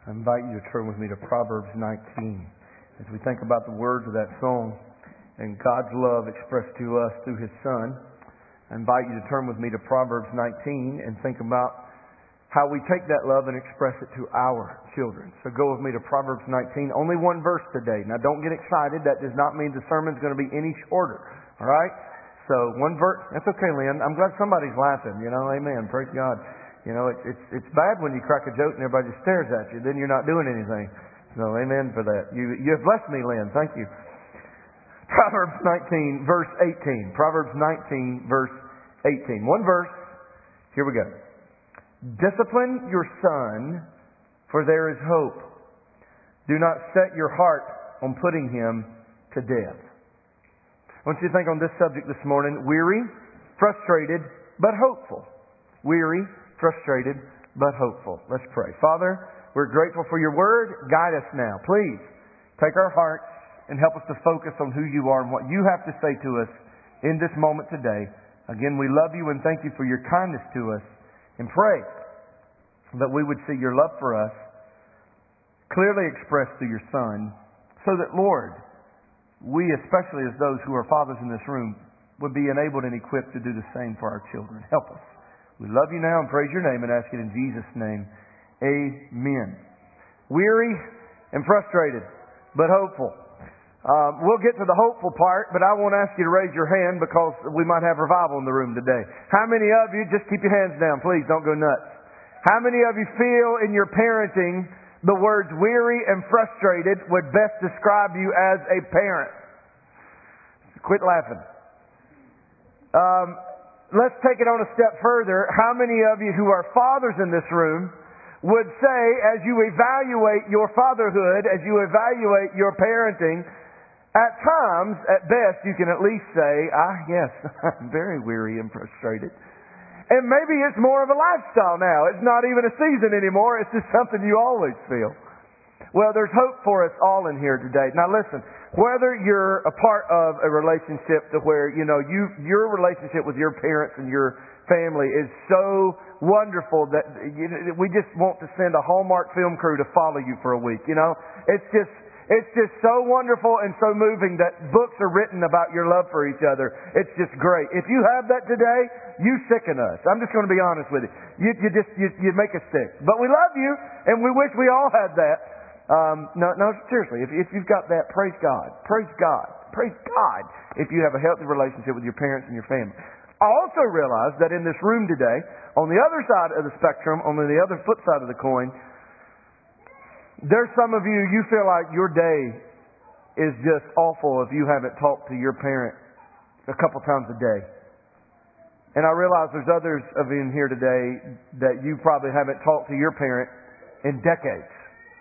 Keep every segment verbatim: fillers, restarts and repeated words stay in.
I invite you to turn with me to Proverbs nineteen. As we think about the words of that song and God's love expressed to us through His Son, I invite you to turn with me to Proverbs nineteen and think about how we take that love and express it to our children. So go with me to Proverbs nineteen. Only one verse today. Now don't get excited. That does not mean the sermon's going to be any shorter. All right? So one verse. That's okay, Lynn. I'm glad somebody's laughing. You know, amen. Praise God. You know, it's it's it's bad when you crack a joke and everybody just stares at you. Then you're not doing anything. So amen for that. You you have blessed me, Lynn. Thank you. Proverbs nineteen, verse eighteen. Proverbs nineteen, verse eighteen. One verse. Here we go. Discipline your son, for there is hope. Do not set your heart on putting him to death. I want you to think on this subject this morning. Weary, frustrated, but hopeful. Weary, frustrated, but hopeful. Let's pray. Father, we're grateful for your word. Guide us now. Please take our hearts and help us to focus on who you are and what you have to say to us in this moment today. Again, we love you and thank you for your kindness to us, and pray that we would see your love for us clearly expressed through your Son, so that, Lord, we, especially as those who are fathers in this room, would be enabled and equipped to do the same for our children. Help us. We love you now and praise your name and ask it in Jesus' name. Amen. Weary and frustrated, but hopeful. Uh, we'll get to the hopeful part, but I won't ask you to raise your hand because we might have revival in the room today. How many of you, just keep your hands down, please, don't go nuts. How many of you feel in your parenting the words weary and frustrated would best describe you as a parent? Quit laughing. Um, let's take it on a step further. How many of you who are fathers in this room would say, as you evaluate your fatherhood, as you evaluate your parenting, at times, at best, you can at least say, ah, yes, I'm very weary and frustrated. And maybe it's more of a lifestyle now. It's not even a season anymore. It's just something you always feel. Well, there's hope for us all in here today. Now listen, whether you're a part of a relationship to where, you know, you your relationship with your parents and your family is so wonderful that you, we just want to send a Hallmark film crew to follow you for a week, you know? It's just... It's just so wonderful and so moving that books are written about your love for each other. It's just great. If you have that today, you sicken us. I'm just going to be honest with you. You, you just you, you make us sick. But we love you, and we wish we all had that. Um, no, no, seriously. If, if you've got that, praise God. Praise God. Praise God if you have a healthy relationship with your parents and your family. I also realize that in this room today, on the other side of the spectrum, on the other flip side of the coin, there's some of you, you feel like your day is just awful if you haven't talked to your parent a couple times a day. And I realize there's others of you in here today that you probably haven't talked to your parent in decades.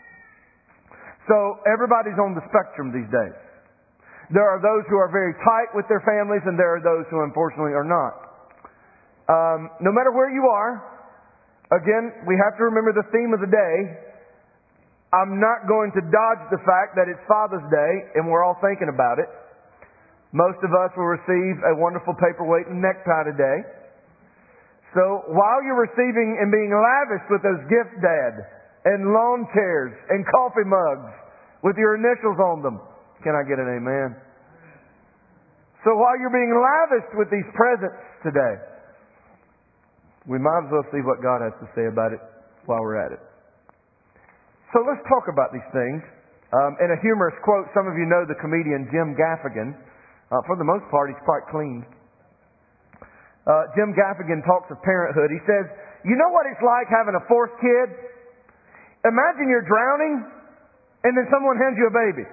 So everybody's on the spectrum these days. There are those who are very tight with their families, and there are those who unfortunately are not. Um, no matter where you are, again, we have to remember the theme of the day. I'm not going to dodge the fact that it's Father's Day and we're all thinking about it. Most of us will receive a wonderful paperweight and necktie today. So while you're receiving and being lavished with those gift dad and lawn chairs and coffee mugs with your initials on them, can I get an amen? So while you're being lavished with these presents today, we might as well see what God has to say about it while we're at it. So let's talk about these things. Um, in a humorous quote, some of you know the comedian Jim Gaffigan. Uh, for the most part, he's quite clean. Uh, Jim Gaffigan talks of parenthood. He says, you know what it's like having a fourth kid? Imagine you're drowning and then someone hands you a baby.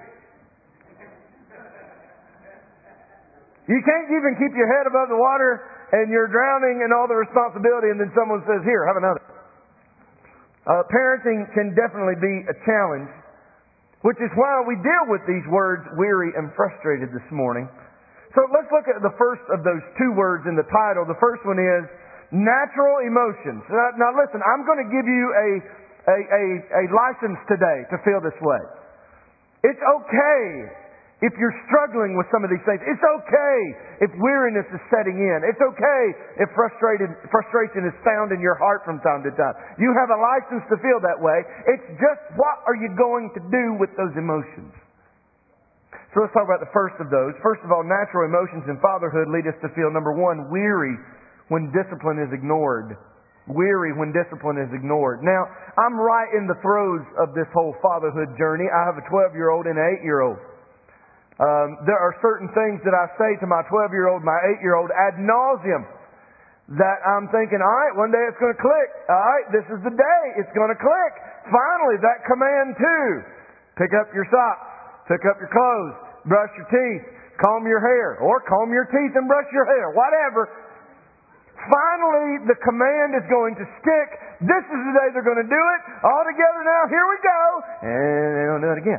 You can't even keep your head above the water and you're drowning and all the responsibility, and then someone says, here, have another. Uh, parenting can definitely be a challenge, which is why we deal with these words, weary and frustrated, this morning. So let's look at the first of those two words in the title. The first one is natural emotions. Now, now listen, I'm going to give you a, a, a, a license today to feel this way. It's okay if you're struggling with some of these things. It's okay if weariness is setting in. It's okay if frustrated, frustration is found in your heart from time to time. You have a license to feel that way. It's just what are you going to do with those emotions? So let's talk about the first of those. First of all, natural emotions in fatherhood lead us to feel, number one, weary when discipline is ignored. Weary when discipline is ignored. Now, I'm right in the throes of this whole fatherhood journey. I have a twelve-year-old and an eight-year-old. Um, there are certain things that I say to my twelve-year-old, my eight-year-old ad nauseum that I'm thinking, all right, one day it's going to click. All right, this is the day. It's going to click. Finally, that command too. Pick up your socks. Pick up your clothes. Brush your teeth. Comb your hair. Or comb your teeth and brush your hair. Whatever. Finally, the command is going to stick. This is the day they're going to do it. All together now. Here we go. And they'll do it again.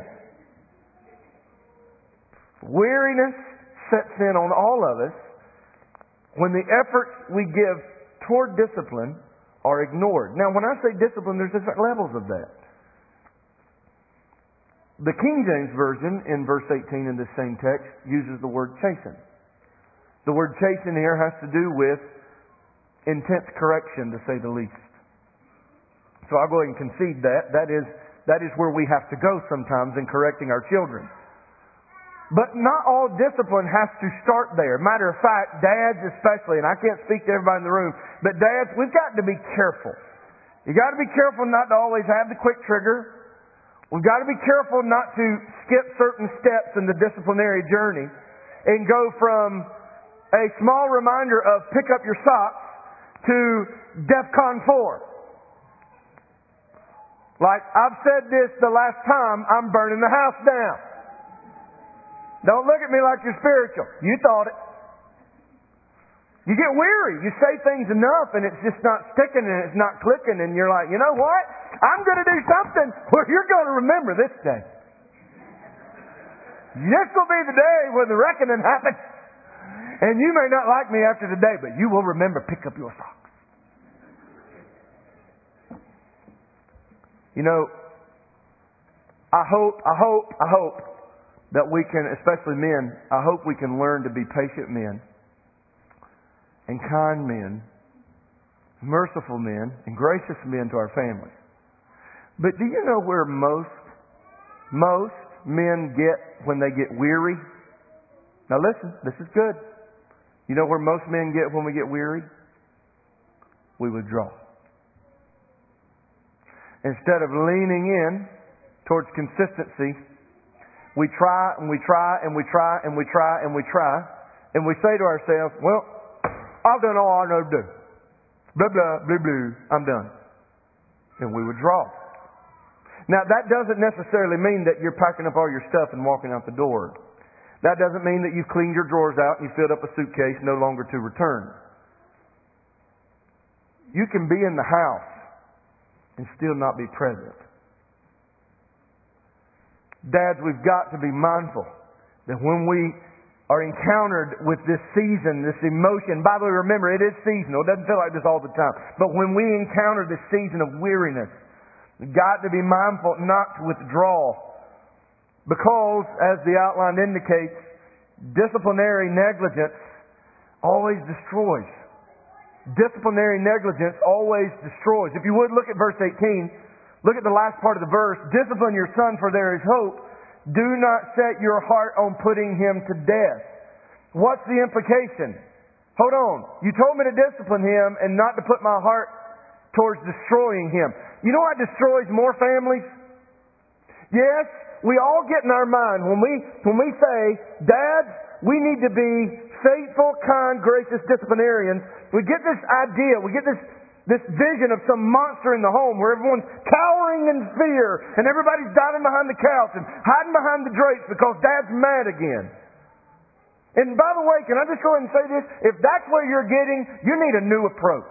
Weariness sets in on all of us when the efforts we give toward discipline are ignored. Now, when I say discipline, there's different levels of that. The King James Version in verse eighteen in this same text uses the word chasten. The word chasten here has to do with intense correction, to say the least. So I'll go ahead and concede that. That is, that is where we have to go sometimes in correcting our children. But not all discipline has to start there. Matter of fact, dads especially, and I can't speak to everybody in the room, but dads, we've got to be careful. You got to be careful not to always have the quick trigger. We've got to be careful not to skip certain steps in the disciplinary journey and go from a small reminder of pick up your socks to DEFCON four. Like, I've said this the last time, I'm burning the house down. Don't look at me like you're spiritual. You thought it. You get weary. You say things enough and it's just not sticking and it's not clicking and you're like, you know what? I'm going to do something where you're going to remember this day. This will be the day when the reckoning happens. And you may not like me after today, but you will remember, pick up your socks. You know, I hope, I hope, I hope that we can, especially men, I hope we can learn to be patient men and kind men, merciful men, and gracious men to our families. But do you know where most, most men get when they get weary? Now listen, this is good. You know where most men get when we get weary? We withdraw. Instead of leaning in towards consistency, we try and we try and we try and we try and we try and we say to ourselves, well, I've done all I know to do. Blah, blah, blah, blah. I'm done. And we withdraw. Now, that doesn't necessarily mean that you're packing up all your stuff and walking out the door. That doesn't mean that you've cleaned your drawers out and you filled up a suitcase no longer to return. You can be in the house and still not be present. Dads, we've got to be mindful that when we are encountered with this season, this emotion, by the way, remember, it is seasonal. It doesn't feel like this all the time. But when we encounter this season of weariness, we've got to be mindful not to withdraw. Because, as the outline indicates, disciplinary negligence always destroys. Disciplinary negligence always destroys. If you would, look at verse eighteen. Look at the last part of the verse. Discipline your son, for there is hope. Do not set your heart on putting him to death. What's the implication? Hold on. You told me to discipline him and not to put my heart towards destroying him. You know what destroys more families? Yes, we all get in our mind when we when we say, Dads, we need to be faithful, kind, gracious disciplinarians. We get this idea, we get this this vision of some monster in the home where everyone's cowering in fear and everybody's diving behind the couch and hiding behind the drapes because Dad's mad again. And by the way, can I just go ahead and say this? If that's where you're getting, you need a new approach.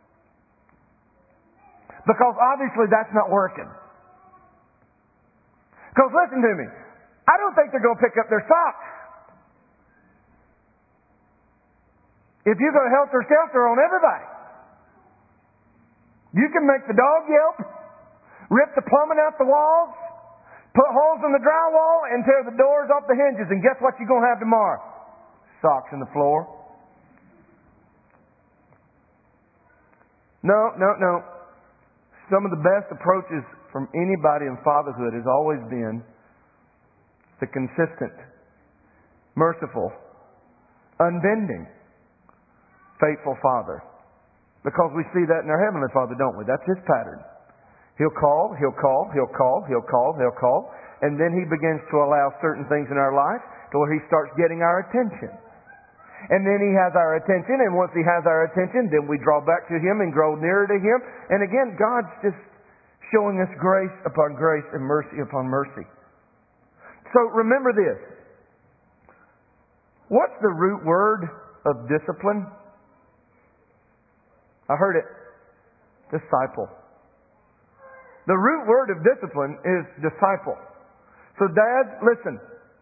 Because obviously that's not working. Because listen to me, I don't think they're going to pick up their socks. If you're going to helter-skelter on everybody. You can make the dog yelp, rip the plumbing out the walls, Put holes in the drywall and tear the doors off the hinges, and guess what you're going to have tomorrow? Socks in the floor. No, no, no. Some of the best approaches from anybody in fatherhood has always been the consistent, merciful, unbending, faithful father. Because we see that in our Heavenly Father, don't we? That's His pattern. He'll call, He'll call, He'll call, He'll call, He'll call, and then He begins to allow certain things in our life to where He starts getting our attention. And then He has our attention, and once He has our attention, then we draw back to Him and grow nearer to Him. And again, God's just showing us grace upon grace and mercy upon mercy. So remember this. What's the root word of discipline? I heard it. Disciple. The root word of discipline is disciple. So dads, listen.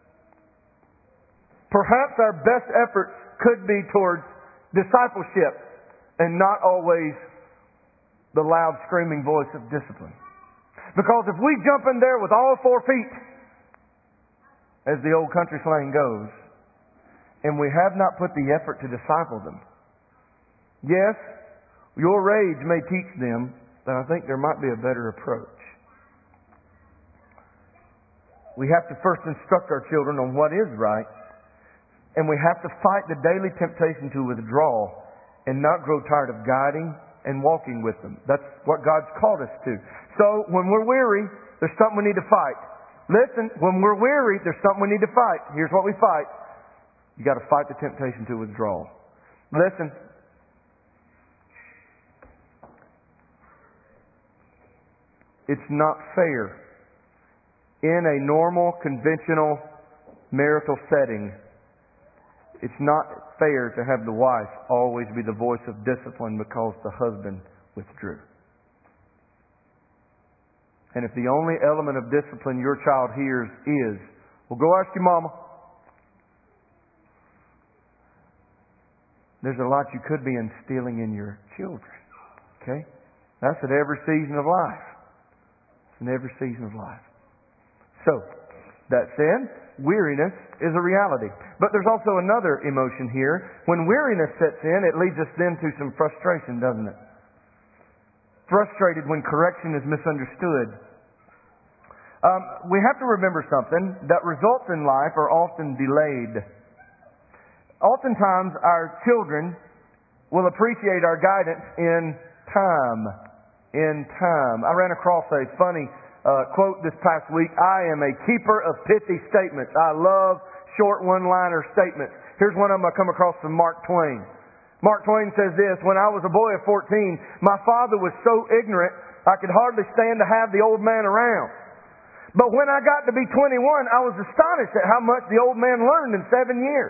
Perhaps our best efforts could be towards discipleship and not always the loud screaming voice of discipline. Because if we jump in there with all four feet, as the old country slang goes, and we have not put the effort to disciple them, yes, your rage may teach them, but I think there might be a better approach. We have to first instruct our children on what is right, and we have to fight the daily temptation to withdraw and not grow tired of guiding and walking with them. That's what God's called us to. So when we're weary, there's something we need to fight. Listen, when we're weary, there's something we need to fight. Here's what we fight. You got to fight the temptation to withdraw. Listen. It's not fair in a normal, conventional marital setting. It's not fair to have the wife always be the voice of discipline because the husband withdrew. And if the only element of discipline your child hears is, well, go ask your mama. There's a lot you could be instilling in your children. Okay? That's at every season of life. In every season of life. So, that said, weariness is a reality. But there's also another emotion here. When weariness sets in, it leads us then to some frustration, doesn't it? Frustrated when correction is misunderstood. Um, we have to remember something, that results in life are often delayed. Oftentimes, our children will appreciate our guidance in time. In time. I ran across a funny uh, quote this past week. I am a keeper of pithy statements. I love short one-liner statements. Here's one of them I come across from Mark Twain. Mark Twain says this, when I was a boy of fourteen, my father was so ignorant I could hardly stand to have the old man around. But when I got to be twenty-one, I was astonished at how much the old man learned in seven years.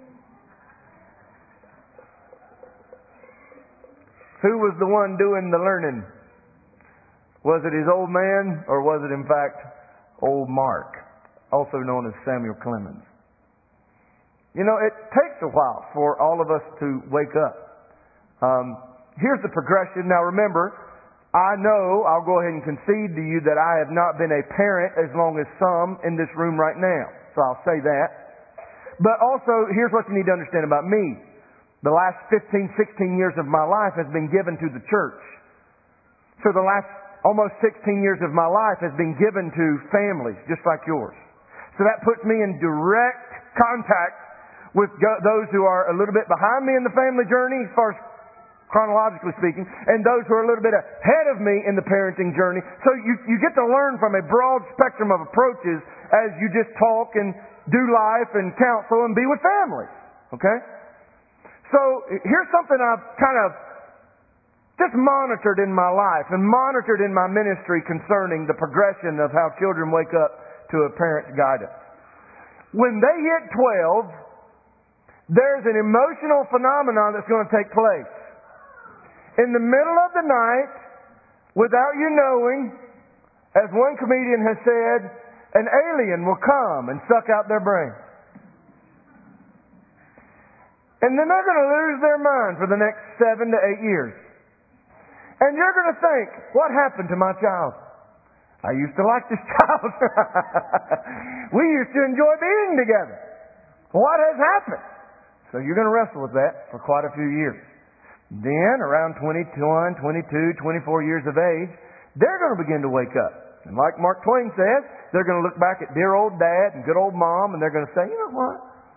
Who was the one doing the learning? Was it his old man, or was it in fact old Mark, also known as Samuel Clemens? You know, it takes a while for all of us to wake up. Um, here's the progression. Now remember, I know, I'll go ahead and concede to you that I have not been a parent as long as some in this room right now. So I'll say that. But also, here's what you need to understand about me. The last fifteen, sixteen years of my life has been given to the church. So the last almost sixteen years of my life has been given to families just like yours. So that puts me in direct contact with those who are a little bit behind me in the family journey, as far as chronologically speaking, and those who are a little bit ahead of me in the parenting journey. So you, you get to learn from a broad spectrum of approaches as you just talk and do life and counsel and be with families. Okay? So here's something I've kind of just monitored in my life and monitored in my ministry concerning the progression of how children wake up to a parent's guidance. When they hit twelve, there's an emotional phenomenon that's going to take place. In the middle of the night, without you knowing, as one comedian has said, an alien will come and suck out their brain. And then they're going to lose their mind for the next seven to eight years. And you're going to think, what happened to my child? I used to like this child. We used to enjoy being together. What has happened? So you're going to wrestle with that for quite a few years. Then, around twenty-one, twenty-two, twenty-four years of age, they're going to begin to wake up. And like Mark Twain says, they're going to look back at dear old dad and good old mom, and they're going to say, you know what?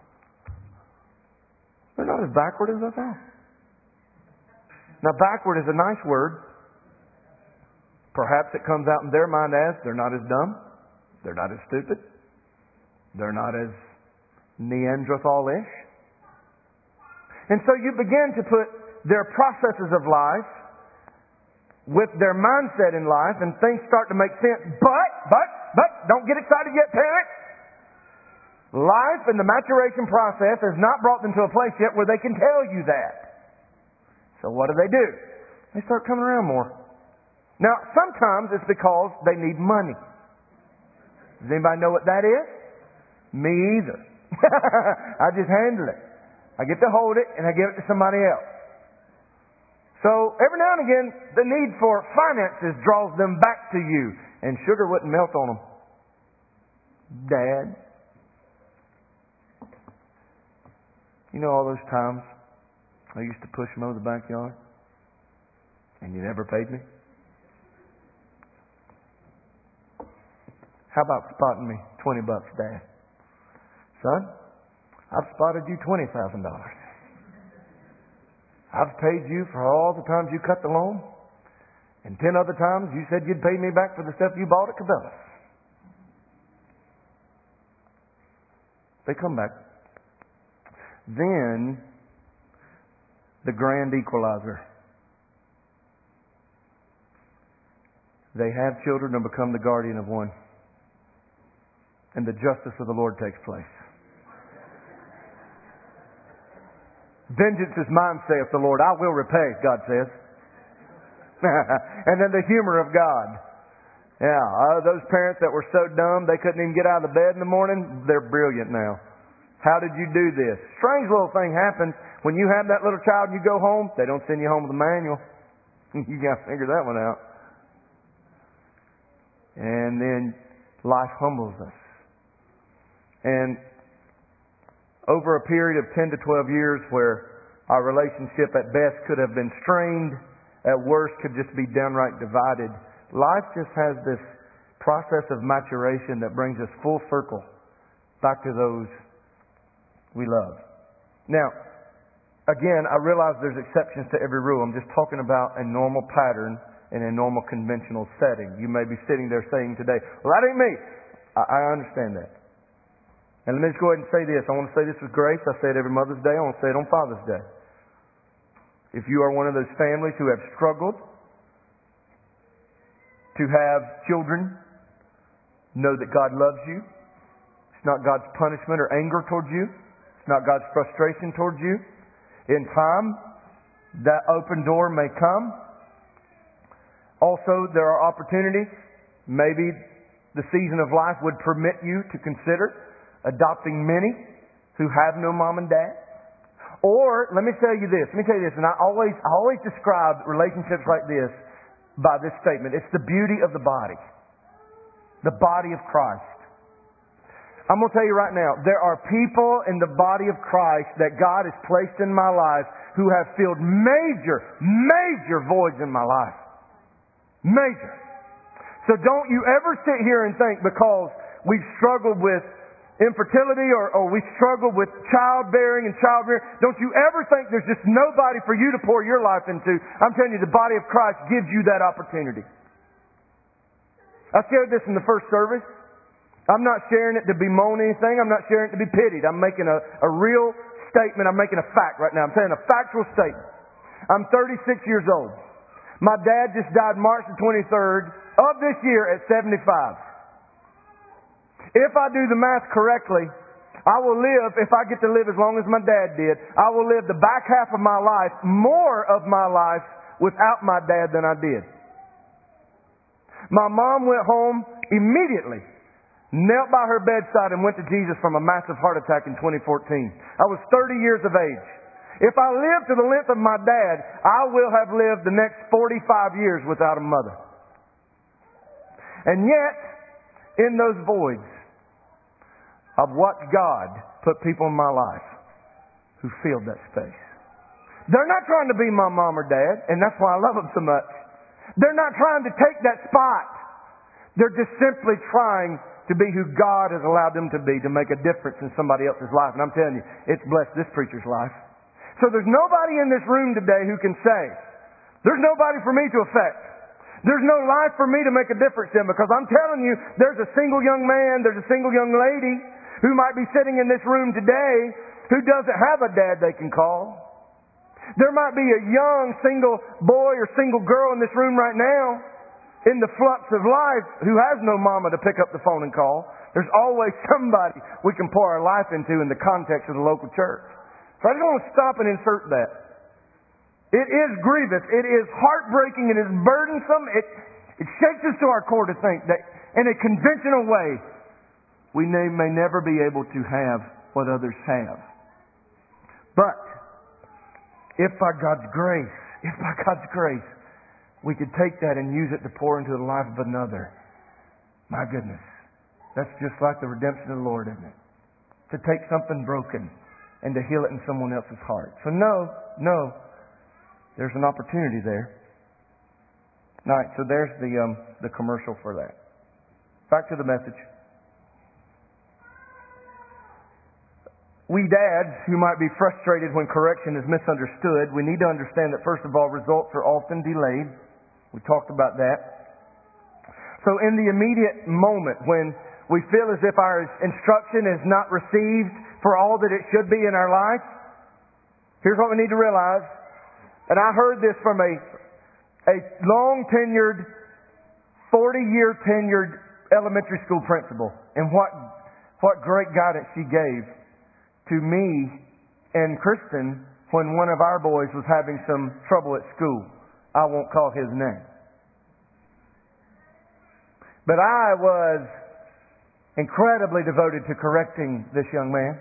They're not as backward as I thought. Now, backward is a nice word. Perhaps it comes out in their mind as they're not as dumb, they're not as stupid, they're not as Neanderthal-ish. And so you begin to put their processes of life with their mindset in life, and things start to make sense. But, but, but, don't get excited yet, parents. Life and the maturation process has not brought them to a place yet where they can tell you that. So what do they do? They start coming around more. Now, sometimes it's because they need money. Does anybody know what that is? Me either. I just handle it. I get to hold it and I give it to somebody else. So every now and again, the need for finances draws them back to you. And sugar wouldn't melt on them. Dad. You know all those times I used to push mow the backyard? And you never paid me? How about spotting me twenty bucks, Dad? Son, I've spotted you twenty thousand dollars. I've paid you for all the times you cut the lawn, and ten other times you said you'd pay me back for the stuff you bought at Cabela's. They come back. Then, the grand equalizer. They have children and become the guardian of one. And the justice of the Lord takes place. Vengeance is mine, saith the Lord. I will repay, God says. And then the humor of God. Yeah, uh, those parents that were so dumb they couldn't even get out of the bed in the morning, they're brilliant now. How did you do this? Strange little thing happens. When you have that little child and you go home, they don't send you home with a manual. You got to figure that one out. And then life humbles us. And over a period of ten to twelve years where our relationship at best could have been strained, at worst could just be downright divided, life just has this process of maturation that brings us full circle back to those we love. Now, again, I realize there's exceptions to every rule. I'm just talking about a normal pattern in a normal conventional setting. You may be sitting there saying today, well, that ain't me. I, I understand that. And let me just go ahead and say this. I want to say this with grace. I say it every Mother's Day. I want to say it on Father's Day. If you are one of those families who have struggled to have children, know that God loves you. It's not God's punishment or anger towards you. It's not God's frustration towards you. In time, that open door may come. Also, there are opportunities. Maybe the season of life would permit you to consider adopting many who have no mom and dad. Or, let me tell you this, let me tell you this, and I always, I always describe relationships like this by this statement. It's the beauty of the body. The body of Christ. I'm going to tell you right now, there are people in the body of Christ that God has placed in my life who have filled major, major voids in my life. Major. So don't you ever sit here and think because we've struggled with infertility or, or we struggle with childbearing and childbearing, don't you ever think there's just nobody for you to pour your life into. I'm telling you, the body of Christ gives you that opportunity. I shared this in the first service. I'm not sharing it to bemoan anything. I'm not sharing it to be pitied. I'm making a, a real statement. I'm making a fact right now. I'm saying a factual statement. I'm thirty-six years old. My dad just died March the twenty-third of this year at seventy-five. If I do the math correctly, I will live, if I get to live as long as my dad did, I will live the back half of my life, more of my life, without my dad than I did. My mom went home immediately, knelt by her bedside and went to Jesus from a massive heart attack in twenty fourteen. I was thirty years of age. If I live to the length of my dad, I will have lived the next forty-five years without a mother. And yet, in those voids, I've watched God put people in my life who filled that space. They're not trying to be my mom or dad, and that's why I love them so much. They're not trying to take that spot. They're just simply trying to be who God has allowed them to be, to make a difference in somebody else's life. And I'm telling you, it's blessed this preacher's life. So there's nobody in this room today who can say, there's nobody for me to affect. There's no life for me to make a difference in, because I'm telling you, there's a single young man, there's a single young lady who might be sitting in this room today who doesn't have a dad they can call. There might be a young single boy or single girl in this room right now in the flux of life who has no mama to pick up the phone and call. There's always somebody we can pour our life into in the context of the local church. So I just want to stop and insert that. It is grievous. It is heartbreaking. It is burdensome. It, it shakes us to our core to think that in a conventional way, we may, may never be able to have what others have. But if by God's grace, if by God's grace, we could take that and use it to pour into the life of another, my goodness, that's just like the redemption of the Lord, isn't it? To take something broken and to heal it in someone else's heart. So no, no, there's an opportunity there. All right, so there's the um, the commercial for that. Back to the message. We dads who might be frustrated when correction is misunderstood, we need to understand that, first of all, results are often delayed. We talked about that. So in the immediate moment when we feel as if our instruction is not received for all that it should be in our life, here's what we need to realize. And I heard this from a, a long-tenured, forty-year tenured elementary school principal. And what, what great guidance she gave to me and Kristen when one of our boys was having some trouble at school. I won't call his name. But I was incredibly devoted to correcting this young man.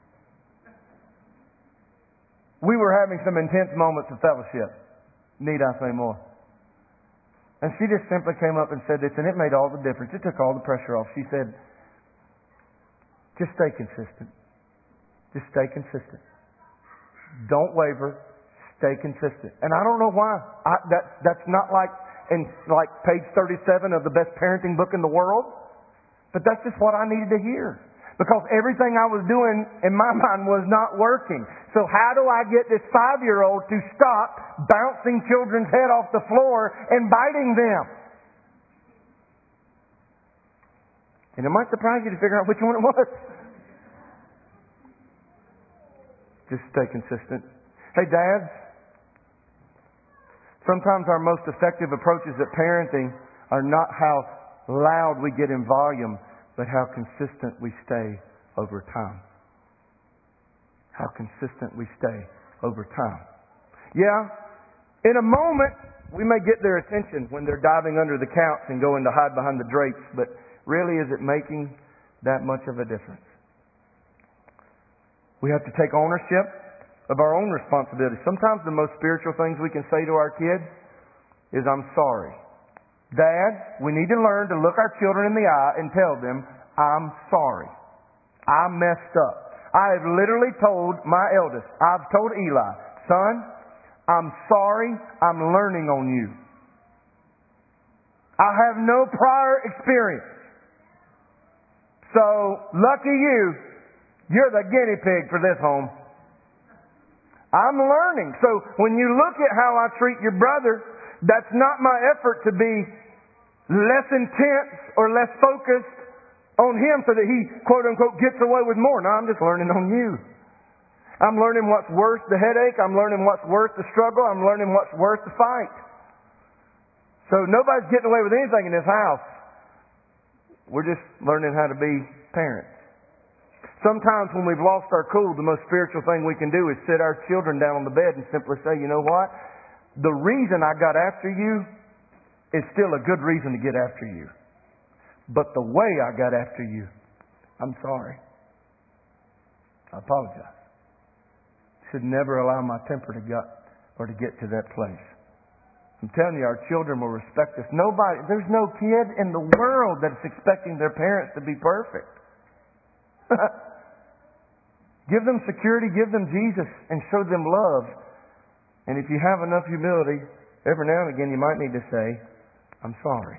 We were having some intense moments of fellowship. Need I say more? And she just simply came up and said this, and it made all the difference. It took all the pressure off. She said, just stay consistent. Just stay consistent. Don't waver. Stay consistent. And I don't know why. I, that, that's not like in like page thirty-seven of the best parenting book in the world. But that's just what I needed to hear. Because everything I was doing in my mind was not working. So how do I get this five-year-old to stop bouncing children's head off the floor and biting them? And it might surprise you to figure out which one it was. Just stay consistent. Hey, dads, sometimes our most effective approaches at parenting are not how loud we get in volume, but how consistent we stay over time. How consistent we stay over time. Yeah, in a moment, we may get their attention when they're diving under the couch and going to hide behind the drapes, but really, is it making that much of a difference? We have to take ownership of our own responsibility. Sometimes the most spiritual things we can say to our kids is, I'm sorry. Dad, we need to learn to look our children in the eye and tell them, I'm sorry. I messed up. I have literally told my eldest, I've told Eli, son, I'm sorry, I'm learning on you. I have no prior experience. So, lucky you, you're the guinea pig for this home. I'm learning. So when you look at how I treat your brother, that's not my effort to be less intense or less focused on him so that he, quote unquote, gets away with more. No, I'm just learning on you. I'm learning what's worth the headache. I'm learning what's worth the struggle. I'm learning what's worth the fight. So nobody's getting away with anything in this house. We're just learning how to be parents. Sometimes when we've lost our cool, the most spiritual thing we can do is sit our children down on the bed and simply say, you know what? The reason I got after you is still a good reason to get after you. But the way I got after you, I'm sorry. I apologize. Should never allow my temper to get or to get to that place. I'm telling you, our children will respect us. Nobody, there's no kid in the world that's expecting their parents to be perfect. Give them security, give them Jesus, and show them love. And if you have enough humility, every now and again you might need to say, I'm sorry.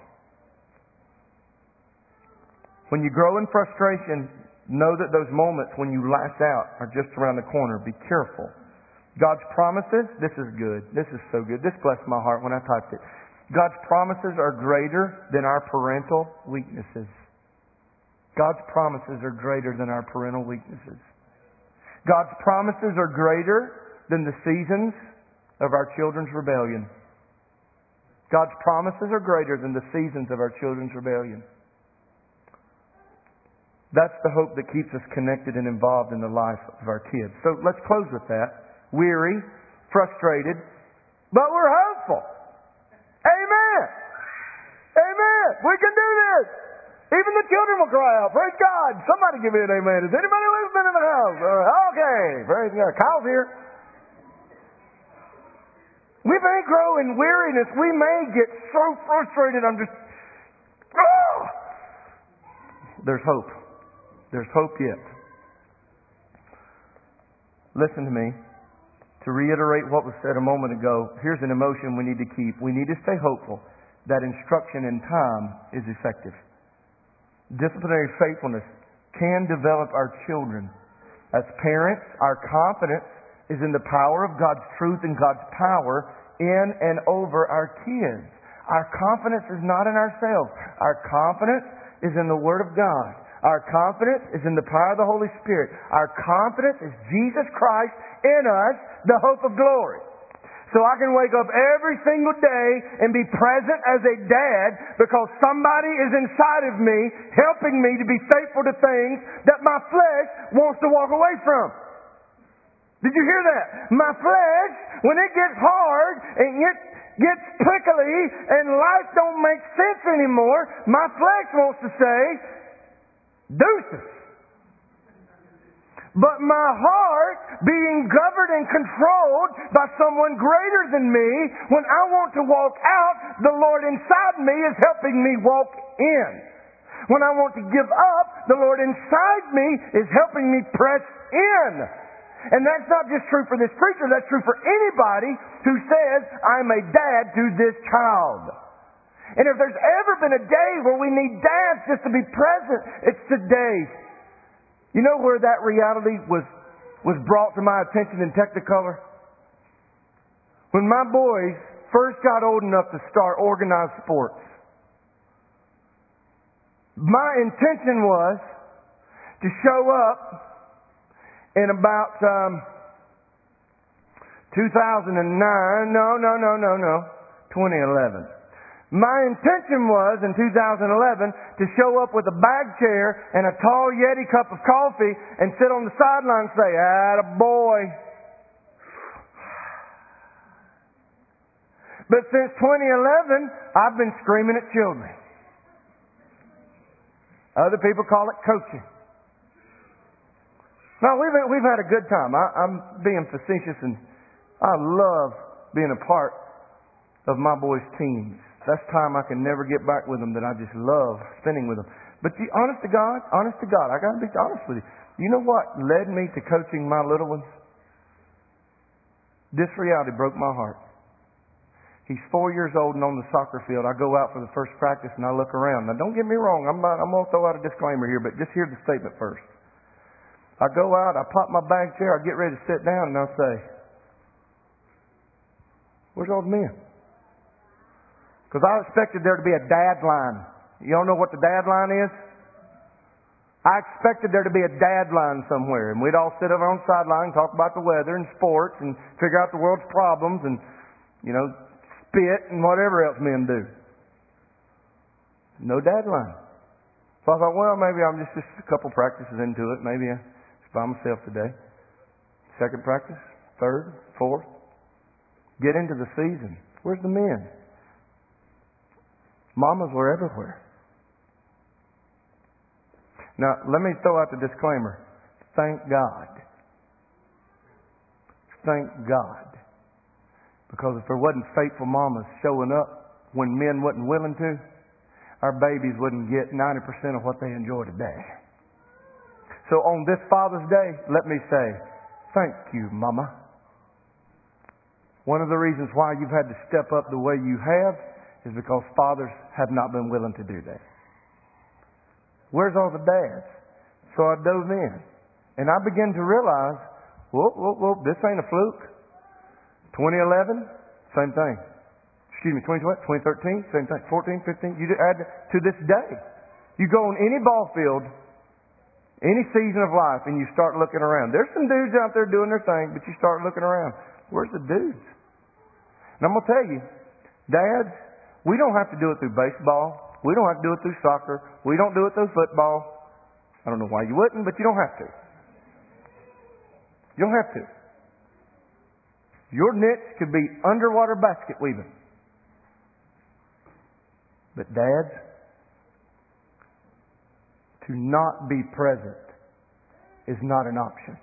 When you grow in frustration, know that those moments when you lash out are just around the corner. Be careful. God's promises, this is good. This is so good. This blessed my heart when I typed it. God's promises are greater than our parental weaknesses. God's promises are greater than our parental weaknesses. God's promises are greater than the seasons of our children's rebellion. God's promises are greater than the seasons of our children's rebellion. That's the hope that keeps us connected and involved in the life of our kids. So let's close with that. Weary, frustrated, but we're hopeful. Amen. Amen. We can do this. Even the children will cry out. Praise God. Somebody give me an amen. Is anybody listening in the house? Okay. Praise God. Kyle's here. We may grow in weariness. We may get so frustrated. I'm just... Oh! There's hope. There's hope yet. Listen to me. To reiterate what was said a moment ago, here's an emotion we need to keep. We need to stay hopeful that instruction in time is effective. Disciplinary faithfulness can develop our children. As parents, our confidence is in the power of God's truth and God's power in and over our kids. Our confidence is not in ourselves. Our confidence is in the Word of God. Our confidence is in the power of the Holy Spirit. Our confidence is Jesus Christ in us, the hope of glory. So I can wake up every single day and be present as a dad because somebody is inside of me helping me to be faithful to things that my flesh wants to walk away from. Did you hear that? My flesh, when it gets hard and it gets prickly and life don't make sense anymore, my flesh wants to say, deuces. But my heart, being governed and controlled by someone greater than me, when I want to walk out, the Lord inside me is helping me walk in. When I want to give up, the Lord inside me is helping me press in. And that's not just true for this preacher, that's true for anybody who says, I'm a dad to this child. And if there's ever been a day where we need dads just to be present, it's today. You know where that reality was, was brought to my attention in Technicolor? When my boys first got old enough to start organized sports. My intention was to show up in about um, two thousand nine, no, no, no, no, no, twenty eleven. My intention was, in two thousand eleven, to show up with a bag chair and a tall Yeti cup of coffee and sit on the sideline and say, attaboy. But since twenty eleven, I've been screaming at children. Other people call it coaching. No, we've, we've had a good time. I, I'm being facetious, and I love being a part of my boys' teams. That's time I can never get back with them that I just love spending with them. But you, honest to God, honest to God, I got to be honest with you. You know what led me to coaching my little ones? This reality broke my heart. He's four years old and on the soccer field. I go out for the first practice and I look around. Now don't get me wrong, I'm, not, I'm going to throw out a disclaimer here, but just hear the statement first. I go out, I pop my bag chair, I get ready to sit down and I'll say, where's all the men? Because I expected there to be a dad line. You all know what the dad line is? I expected there to be a dad line somewhere. And we'd all sit over on the sideline and talk about the weather and sports and figure out the world's problems and, you know, spit and whatever else men do. No dad line. So I thought, well, maybe I'm just, just a couple practices into it. Maybe I'm by myself today. Second practice, third, fourth. Get into the season. Where's the men? Mamas were everywhere. Now, let me throw out the disclaimer. Thank God. Thank God. Because if there wasn't faithful mamas showing up when men wasn't willing to, our babies wouldn't get ninety percent of what they enjoy today. So on this Father's Day, let me say, thank you, Mama. One of the reasons why you've had to step up the way you have is because fathers have not been willing to do that. Where's all the dads? So I dove in. And I began to realize, whoop, whoop, whoop, this ain't a fluke. twenty eleven, same thing. Excuse me, twenty twelve, twenty thirteen, same thing. fourteen, fifteen, you add to this day. You go on any ball field, any season of life, and you start looking around. There's some dudes out there doing their thing, but you start looking around. Where's the dudes? And I'm going to tell you, dads, we don't have to do it through baseball. We don't have to do it through soccer. We don't do it through football. I don't know why you wouldn't, but you don't have to. You don't have to. Your niche could be underwater basket weaving. But dads, to not be present is not an option.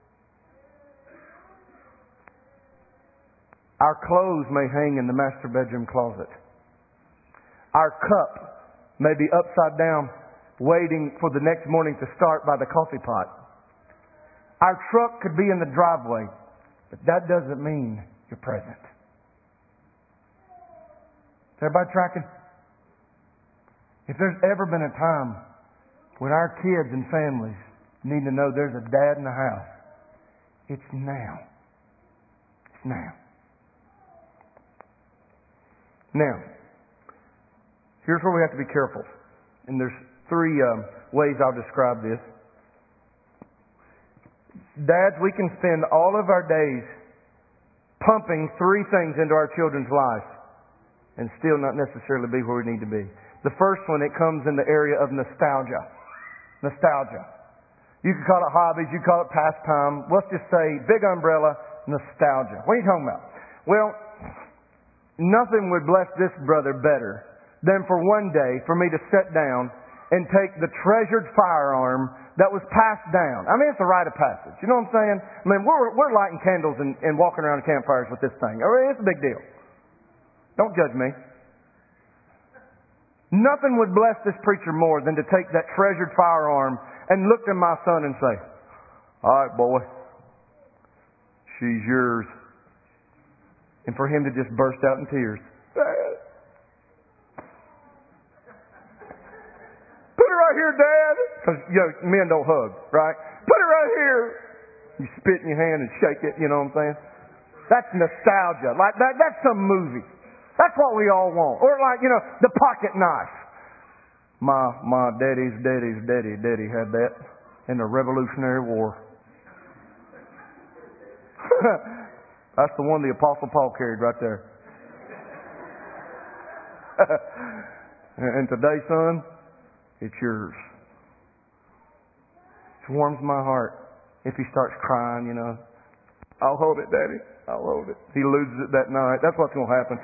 Our clothes may hang in the master bedroom closet. Our cup may be upside down, waiting for the next morning to start by the coffee pot. Our truck could be in the driveway, but that doesn't mean you're present. Is everybody tracking? If there's ever been a time when our kids and families need to know there's a dad in the house, it's now. It's now. Now, here's where we have to be careful. And there's three um, ways I'll describe this. Dads, we can spend all of our days pumping three things into our children's life and still not necessarily be where we need to be. The first one, it comes in the area of nostalgia. Nostalgia. You could call it hobbies, you could call it pastime. Let's just say, big umbrella, nostalgia. What are you talking about? Well, nothing would bless this brother better than for one day for me to sit down and take the treasured firearm that was passed down. I mean, it's a rite of passage. You know what I'm saying? I mean, we're, we're lighting candles and, and walking around campfires with this thing. I mean, it's a big deal. Don't judge me. Nothing would bless this preacher more than to take that treasured firearm and look at my son and say, all right, boy, she's yours. And for him to just burst out in tears. Put it right here, Dad. Because, you know, men don't hug, right? Put it right here. You spit in your hand and shake it, you know what I'm saying? That's nostalgia. Like that, that's some movie. That's what we all want. Or like, you know, the pocket knife. My, my daddy's daddy's daddy, daddy had that in the Revolutionary War. That's the one the Apostle Paul carried right there. And today, son, it's yours. It warms my heart if he starts crying, you know. I'll hold it, Daddy. I'll hold it. He loses it that night. That's what's going to happen.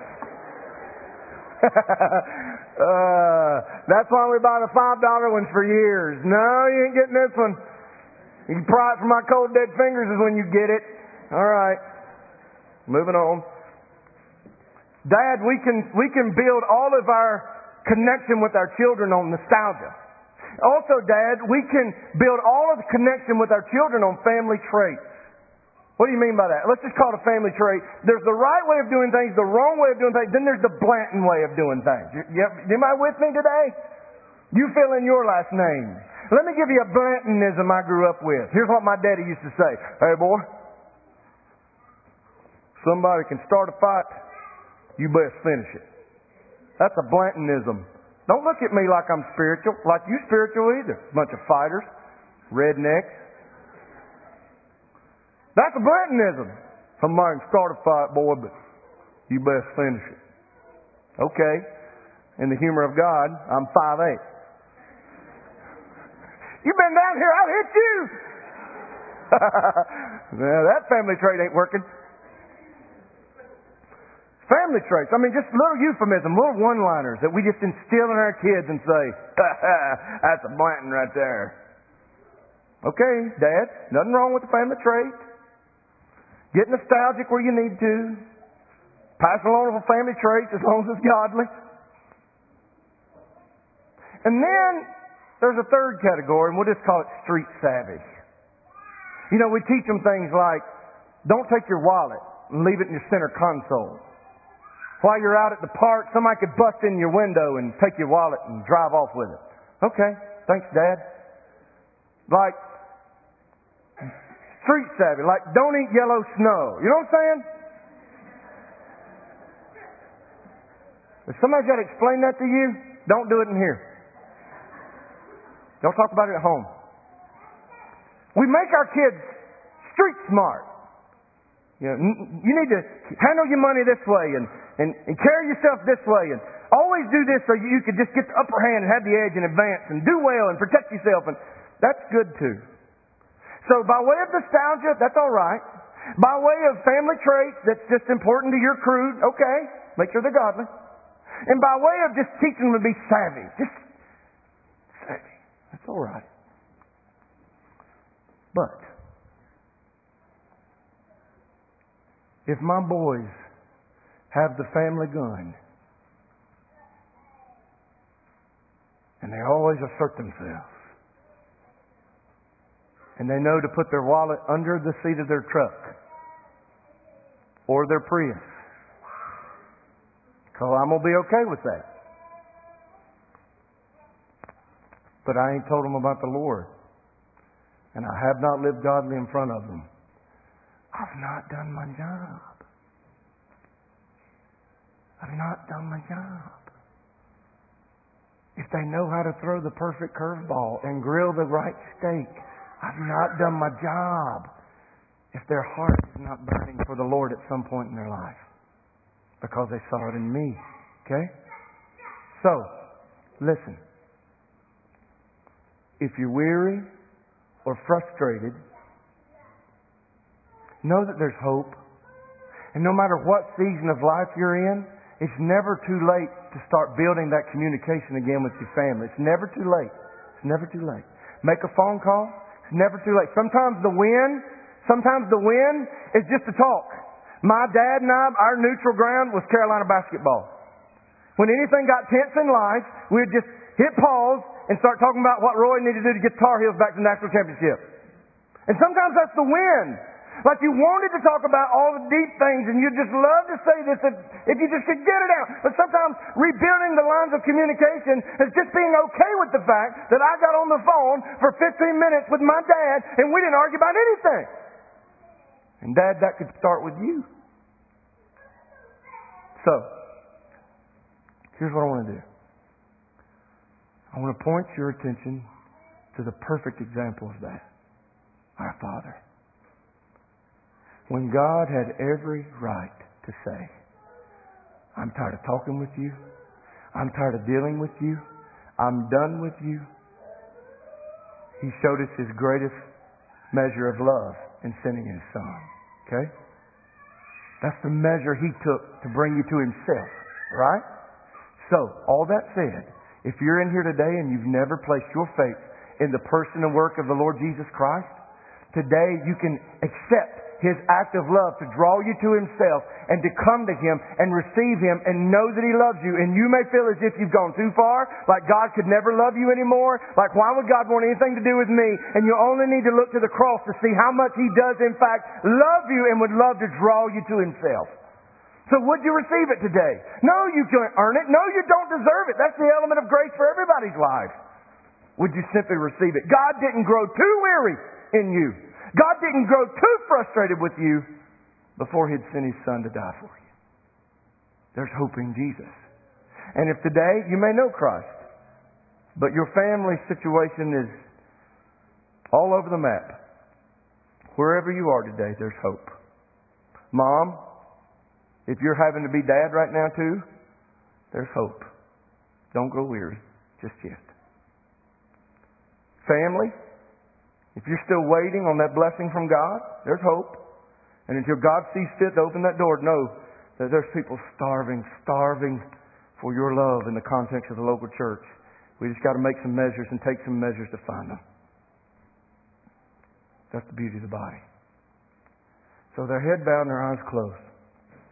uh, that's why we buy the five dollar ones for years. No, you ain't getting this one. You can pry it from my cold dead fingers is when you get it. All right. Moving on. Dad, we can we can build all of our connection with our children on nostalgia. Also, Dad, we can build all of the connection with our children on family traits. What do you mean by that? Let's just call it a family trait. There's the right way of doing things, the wrong way of doing things, then there's the Blanton way of doing things. You, you, anybody with me today? You fill in your last name. Let me give you a Blantonism I grew up with. Here's what my daddy used to say. Hey, boy, somebody can start a fight, you best finish it. That's a Blantonism. Don't look at me like I'm spiritual, like you spiritual either. Bunch of fighters, rednecks. That's a Blantonism. Somebody can start a fight, boy, but you best finish it. Okay. In the humor of God, I'm five eight. You've been down here, I'll hit you. Well, that family trait ain't working. Family traits. I mean, just little euphemism, little one-liners that we just instill in our kids and say, that's a Blanton right there. Okay, Dad, nothing wrong with the family trait. Get nostalgic where you need to. Pass along the family traits as long as it's godly. And then there's a third category, and we'll just call it street savvy. You know, we teach them things like, don't take your wallet and leave it in your center console. While you're out at the park, somebody could bust in your window and take your wallet and drive off with it. Okay, thanks, Dad. Like, street savvy, like don't eat yellow snow. You know what I'm saying? If somebody's got to explain that to you, don't do it in here. Don't talk about it at home. We make our kids street smart. You know, you need to handle your money this way and, and, and carry yourself this way and always do this so you can just get the upper hand and have the edge and advance and do well and protect yourself. And that's good too. So by way of nostalgia, that's all right. By way of family traits, that's just important to your crew. Okay, make sure they're godly. And by way of just teaching them to be savvy, just savvy. That's all right. But if my boys have the family gun and they always assert themselves and they know to put their wallet under the seat of their truck or their Prius, so I'm going to be okay with that. But I ain't told them about the Lord. And I have not lived godly in front of them. I've not done my job. I've not done my job. If they know how to throw the perfect curveball and grill the right steak, I've not done my job. If their heart is not burning for the Lord at some point in their life. Because they saw it in me. Okay? So, listen. If you're weary or frustrated, know that there's hope. And no matter what season of life you're in, it's never too late to start building that communication again with your family. It's never too late. It's never too late. Make a phone call. It's never too late. Sometimes the win, sometimes the win is just to talk. My dad and I, our neutral ground was Carolina basketball. When anything got tense in life, we'd just hit pause and start talking about what Roy needed to do to get Tar Heels back to the national championship. And sometimes that's the win. Like you wanted to talk about all the deep things and you'd just love to say this if, if you just could get it out. But sometimes rebuilding the lines of communication is just being okay with the fact that I got on the phone for fifteen minutes with my dad and we didn't argue about anything. And Dad, that could start with you. So, here's what I want to do. I want to point your attention to the perfect example of that. Our Father. When God had every right to say, I'm tired of talking with you. I'm tired of dealing with you. I'm done with you. He showed us His greatest measure of love in sending His Son. Okay? That's the measure He took to bring you to Himself. Right? So, all that said, if you're in here today and you've never placed your faith in the person and work of the Lord Jesus Christ, today you can accept His act of love to draw you to Himself and to come to Him and receive Him and know that He loves you. And you may feel as if you've gone too far, like God could never love you anymore, like why would God want anything to do with me? And you only need to look to the cross to see how much He does in fact love you and would love to draw you to Himself. So would you receive it today? No, you can't earn it. No, you don't deserve it. That's the element of grace for everybody's life. Would you simply receive it? God didn't grow too weary in you. God didn't grow too frustrated with you before He'd sent His Son to die for you. There's hope in Jesus. And if today you may know Christ, but your family situation is all over the map, wherever you are today, there's hope. Mom, if you're having to be dad right now too, there's hope. Don't grow weary just yet. Family, if you're still waiting on that blessing from God, there's hope. And until God sees fit to open that door, know that there's people starving, starving for your love in the context of the local church. We just got to make some measures and take some measures to find them. That's the beauty of the body. So their head bowed and their eyes closed.